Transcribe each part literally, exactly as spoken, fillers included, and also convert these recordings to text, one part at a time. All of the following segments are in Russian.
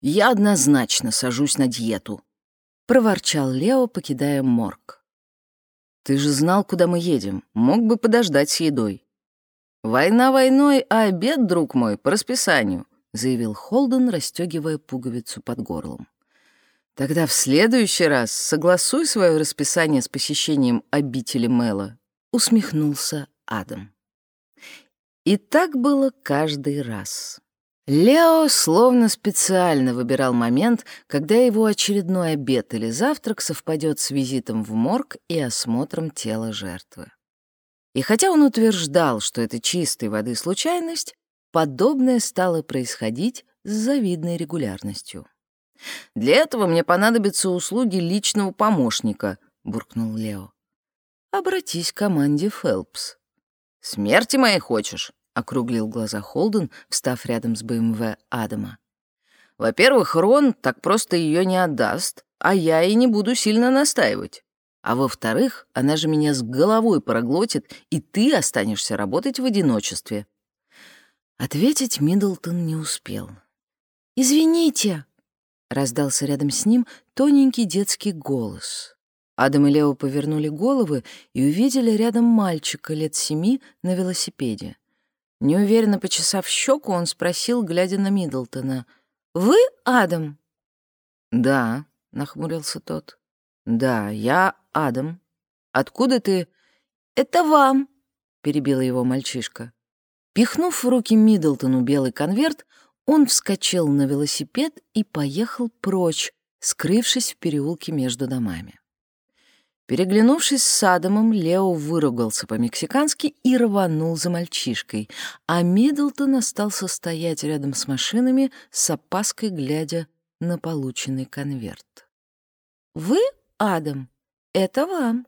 «Я однозначно сажусь на диету», — проворчал Лео, покидая морг. «Ты же знал, куда мы едем. Мог бы подождать с едой». «Война войной, а обед, друг мой, по расписанию», — заявил Холден, расстегивая пуговицу под горлом. «Тогда в следующий раз согласуй свое расписание с посещением обители Мэла», — усмехнулся Адам. И так было каждый раз. Лео словно специально выбирал момент, когда его очередной обед или завтрак совпадет с визитом в морг и осмотром тела жертвы. И хотя он утверждал, что это чистой воды случайность, подобное стало происходить с завидной регулярностью. «Для этого мне понадобятся услуги личного помощника», — буркнул Лео. «Обратись к команде Фелпс». «Смерти моей хочешь?» — округлил глаза Холден, встав рядом с БМВ Адама. «Во-первых, Рон так просто ее не отдаст, а я и не буду сильно настаивать. А во-вторых, она же меня с головой проглотит, и ты останешься работать в одиночестве». Ответить Миддлтон не успел. «Извините!» — раздался рядом с ним тоненький детский голос. Адам и Лео повернули головы и увидели рядом мальчика лет семи на велосипеде. Неуверенно почесав щеку, он спросил, глядя на Миддлтона: «Вы Адам?» «Да», — нахмурился тот. «Да, я Адам. Откуда ты?» «Это вам», — перебила его мальчишка. Пихнув в руки Миддлтону белый конверт, он вскочил на велосипед и поехал прочь, скрывшись в переулке между домами. Переглянувшись с Адамом, Лео выругался по-мексикански и рванул за мальчишкой, а Миддлтон остался стоять рядом с машинами, с опаской глядя на полученный конверт. «Вы, Адам? Это вам».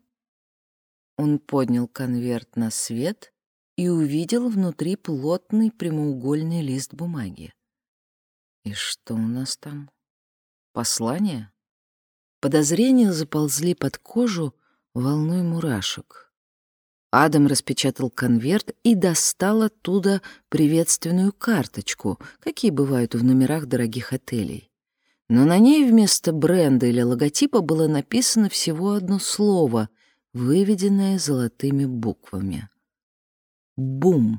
Он поднял конверт на свет и увидел внутри плотный прямоугольный лист бумаги. «И что у нас там? Послание?» Подозрения заползли под кожу волной мурашек. Адам распечатал конверт и достал оттуда приветственную карточку, какие бывают в номерах дорогих отелей. Но на ней вместо бренда или логотипа было написано всего одно слово, выведенное золотыми буквами. «Бум».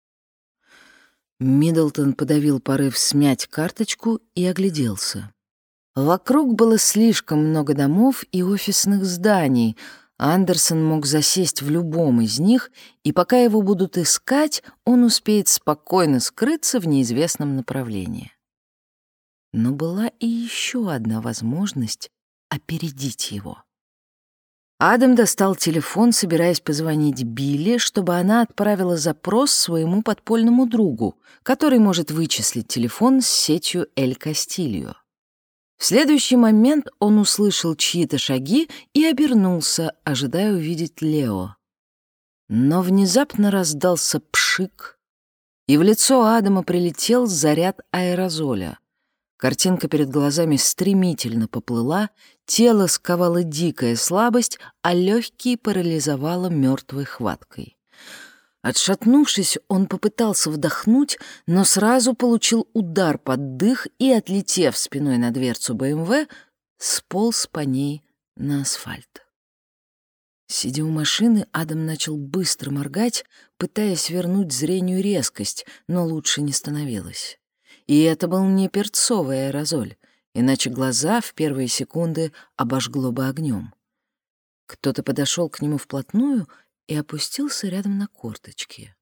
Миддлтон подавил порыв смять карточку и огляделся. Вокруг было слишком много домов и офисных зданий. Андерсон мог засесть в любом из них, и пока его будут искать, он успеет спокойно скрыться в неизвестном направлении. Но была и еще одна возможность опередить его. Адам достал телефон, собираясь позвонить Билли, чтобы она отправила запрос своему подпольному другу, который может вычислить телефон с сетью Эль Кастильо. В следующий момент он услышал чьи-то шаги и обернулся, ожидая увидеть Лео. Но внезапно раздался пшик, и в лицо Адама прилетел заряд аэрозоля. Картинка перед глазами стремительно поплыла, тело сковало дикая слабость, а легкие парализовало мертвой хваткой. Отшатнувшись, он попытался вдохнуть, но сразу получил удар под дых и, отлетев спиной на дверцу БМВ, сполз по ней на асфальт. Сидя у машины, Адам начал быстро моргать, пытаясь вернуть зрению резкость, но лучше не становилось. И это был не перцовый аэрозоль, иначе глаза в первые секунды обожгло бы огнем. Кто-то подошел к нему вплотную и опустился рядом на корточки.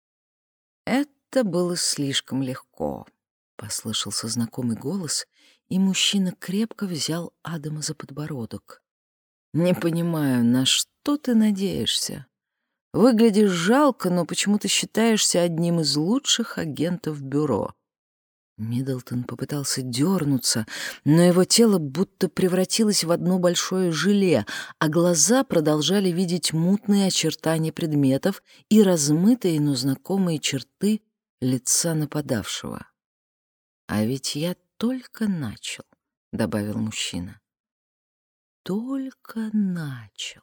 «Это было слишком легко», — послышался знакомый голос, и мужчина крепко взял Адама за подбородок. «Не понимаю, на что ты надеешься? Выглядишь жалко, но почему-то считаешься одним из лучших агентов бюро». Миддлтон попытался дернуться, но его тело будто превратилось в одно большое желе, а глаза продолжали видеть мутные очертания предметов и размытые, но знакомые черты лица нападавшего. «А ведь я только начал», — добавил мужчина. «Только начал».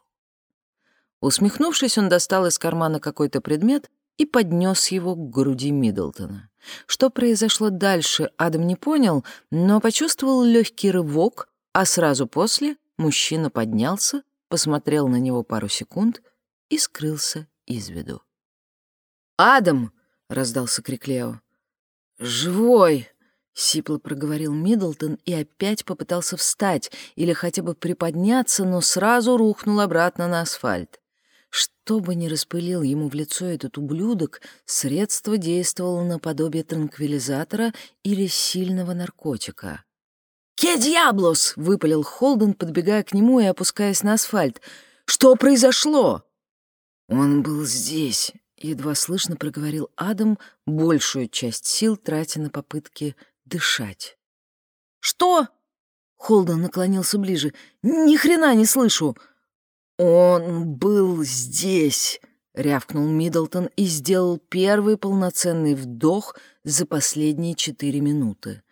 Усмехнувшись, он достал из кармана какой-то предмет и поднес его к груди Миддлтона. Что произошло дальше, Адам не понял, но почувствовал легкий рывок, а сразу после мужчина поднялся, посмотрел на него пару секунд и скрылся из виду. «Адам!» — раздался крик Лео. «Живой!» — сипло проговорил Миддлтон и опять попытался встать или хотя бы приподняться, но сразу рухнул обратно на асфальт. Что бы ни распылил ему в лицо этот ублюдок, средство действовало наподобие транквилизатора или сильного наркотика. «Ке дьяблос!» — выпалил Холден, подбегая к нему и опускаясь на асфальт. «Что произошло?» «Он был здесь», — едва слышно проговорил Адам, большую часть сил тратя на попытки дышать. «Что?» — Холден наклонился ближе. «Ни хрена не слышу!» «Он был здесь», — рявкнул Миддлтон и сделал первый полноценный вдох за последние четыре минуты.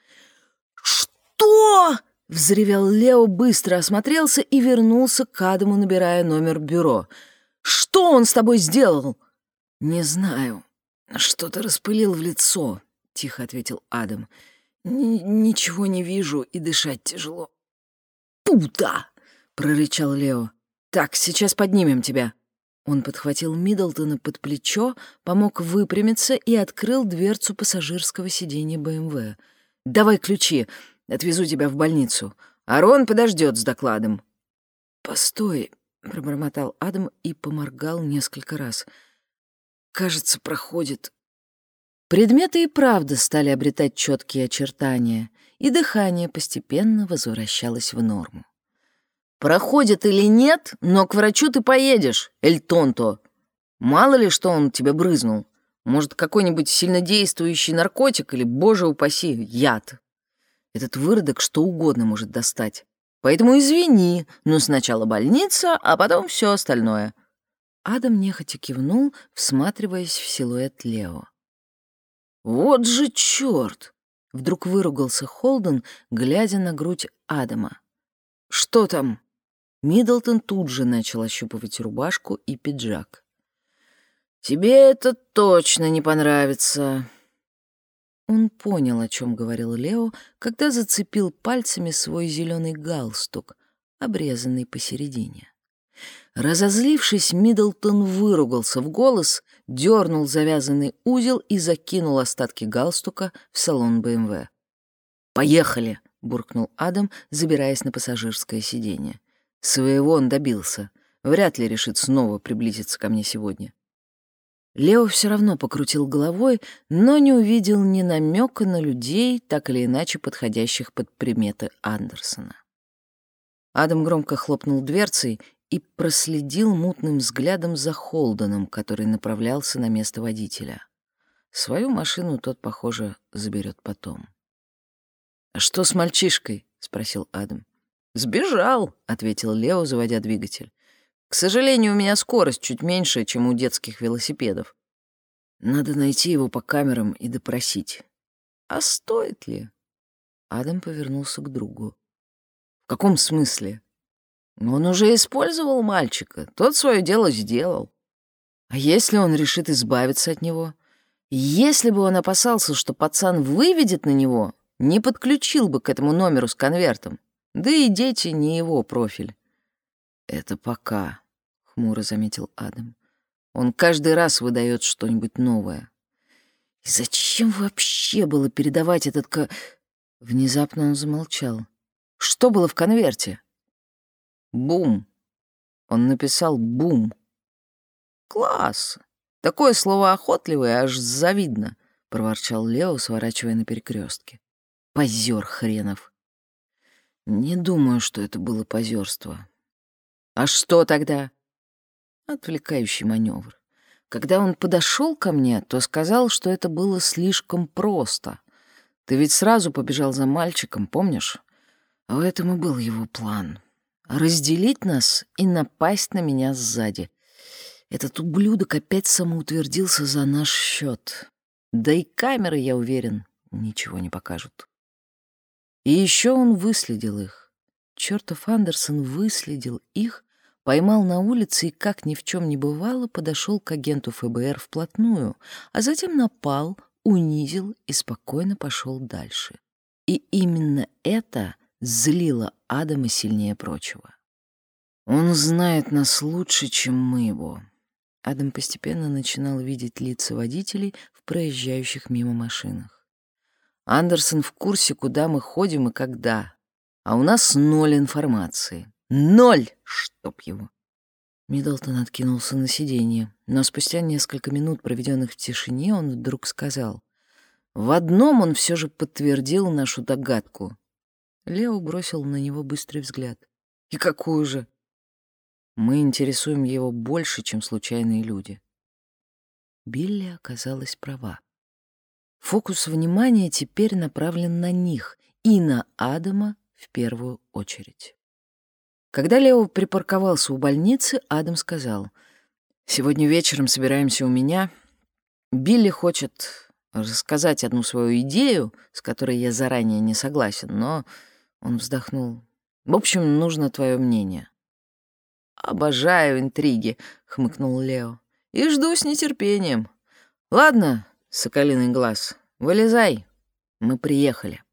«Что?» — взревел Лео, быстро осмотрелся и вернулся к Адаму, набирая номер бюро. «Что он с тобой сделал?» «Не знаю. Что-то распылил в лицо», — тихо ответил Адам. Н «Ничего не вижу и дышать тяжело». «Пута!» — прорычал Лео. «Так, сейчас поднимем тебя». Он подхватил Миддлтона под плечо, помог выпрямиться и открыл дверцу пассажирского сиденья бэ эм вэ. «Давай ключи, отвезу тебя в больницу. Арон подождет с докладом». «Постой», — пробормотал Адам и поморгал несколько раз. «Кажется, проходит». Предметы и правда стали обретать четкие очертания, и дыхание постепенно возвращалось в норму. «Проходит или нет, но к врачу ты поедешь, Эль Тонто. Мало ли, что он тебе брызнул. Может, какой-нибудь сильнодействующий наркотик или, боже упаси, яд. Этот выродок что угодно может достать. Поэтому извини, но сначала больница, а потом все остальное». Адам нехотя кивнул, всматриваясь в силуэт Лео. «Вот же черт!» — вдруг выругался Холден, глядя на грудь Адама. «Что там?» Миддлтон тут же начал ощупывать рубашку и пиджак. «Тебе это точно не понравится». Он понял, о чем говорил Лео, когда зацепил пальцами свой зеленый галстук, обрезанный посередине. Разозлившись, Миддлтон выругался в голос, дернул завязанный узел и закинул остатки галстука в салон бэ эм вэ. «Поехали!» — буркнул Адам, забираясь на пассажирское сиденье. Своего он добился. Вряд ли решит снова приблизиться ко мне сегодня. Лео все равно покрутил головой, но не увидел ни намека на людей, так или иначе подходящих под приметы Андерсона. Адам громко хлопнул дверцей и проследил мутным взглядом за Холденом, который направлялся на место водителя. Свою машину тот, похоже, заберет потом. «А что с мальчишкой?» — спросил Адам. «Сбежал», — ответил Лео, заводя двигатель. «К сожалению, у меня скорость чуть меньше, чем у детских велосипедов. Надо найти его по камерам и допросить». «А стоит ли?» Адам повернулся к другу. «В каком смысле?» «Он уже использовал мальчика, тот свое дело сделал. А если он решит избавиться от него? Если бы он опасался, что пацан выведет на него, не подключил бы к этому номеру с конвертом. Да и дети не его профиль». «Это пока», — хмуро заметил Адам. «Он каждый раз выдает что-нибудь новое. И зачем вообще было передавать этот ко...» Внезапно он замолчал. «Что было в конверте?» «Бум». Он написал «бум». «Класс! Такое слово охотливое, аж завидно», — проворчал Лео, сворачивая на перекрестке. «Позер хренов». «Не думаю, что это было позерство». «А что тогда?» «Отвлекающий маневр. Когда он подошел ко мне, то сказал, что это было слишком просто. Ты ведь сразу побежал за мальчиком, помнишь? А в этом и был его план. Разделить нас и напасть на меня сзади. Этот ублюдок опять самоутвердился за наш счет. Да и камеры, я уверен, ничего не покажут». И еще он выследил их. Чертов Андерсон выследил их, поймал на улице и, как ни в чем не бывало, подошел к агенту эф бэ эр вплотную, а затем напал, унизил и спокойно пошел дальше. И именно это злило Адама сильнее прочего. Он знает нас лучше, чем мы его. Адам постепенно начинал видеть лица водителей в проезжающих мимо машинах. Андерсон в курсе, куда мы ходим и когда. А у нас ноль информации. Ноль, чтоб его. Миддлтон откинулся на сиденье, но спустя несколько минут, проведенных в тишине, он вдруг сказал: «В одном он все же подтвердил нашу догадку». Лео бросил на него быстрый взгляд. «И какую же?» «Мы интересуем его больше, чем случайные люди». Билли оказалась права. Фокус внимания теперь направлен на них и на Адама в первую очередь. Когда Лео припарковался у больницы, Адам сказал: «Сегодня вечером собираемся у меня. Билли хочет рассказать одну свою идею, с которой я заранее не согласен, но...» Он вздохнул. «В общем, нужно твое мнение». «Обожаю интриги», — хмыкнул Лео. «И жду с нетерпением. Ладно, соколиный глаз, вылезай. Мы приехали».